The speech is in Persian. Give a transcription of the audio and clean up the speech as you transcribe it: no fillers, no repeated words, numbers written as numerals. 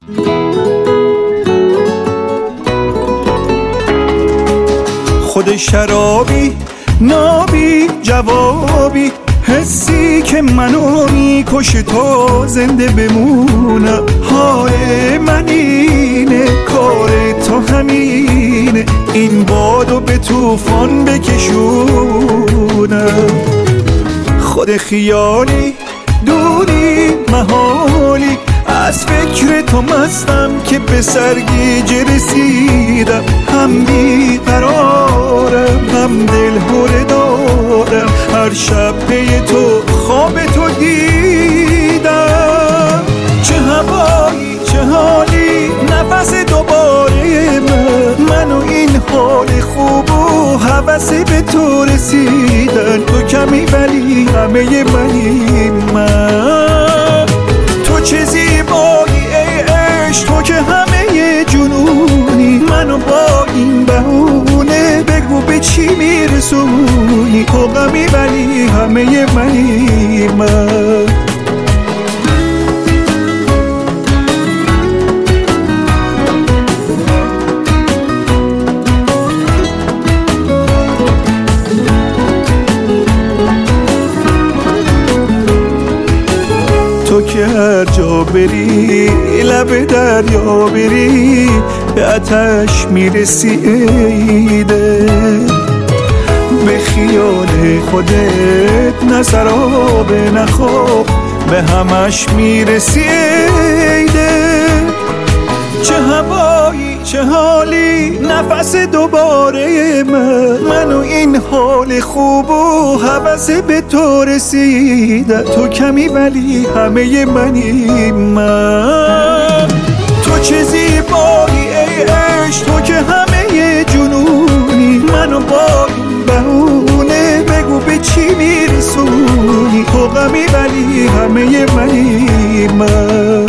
خود شرابی نابی جوابی، حسی که منو میکشه تا زنده بمونم. حال من اینه، کار تو همینه، این بادو به طوفان بکشونم. خود خیالی دوری محالی، از فکر تو مستم که به سرگیجه رسیدم. هم بیقرارم هم دلهره دارم، هر شب پی تو خواب تو دیدم. چه هوایی چه حالی، نفس دوباره من و این حال خوب و هوس به تو رسیدن. تو کمی ولی همه منی من. تو چه زیبایی ای عشق، تو که همه جنونی، منو با این بهونه بگو به چی میرسونی. تو غمی ولی همه منی من. تو که هر جا بری لب دریا بری، به آتش میرسی ای دل. به خیال خودت نه سراب نه خواب، به همش میرسی ای دل. چه هوایی چه حالی، نفس دوباره من و این حال خوب و هوس به تو رسیده. تو کمی ولی همه منی من. تو چه زیبایی ای عشق، تو که همه جنونی، منو با این بهونه بگو به چی میرسونی. تو غمی ولی همه منی من.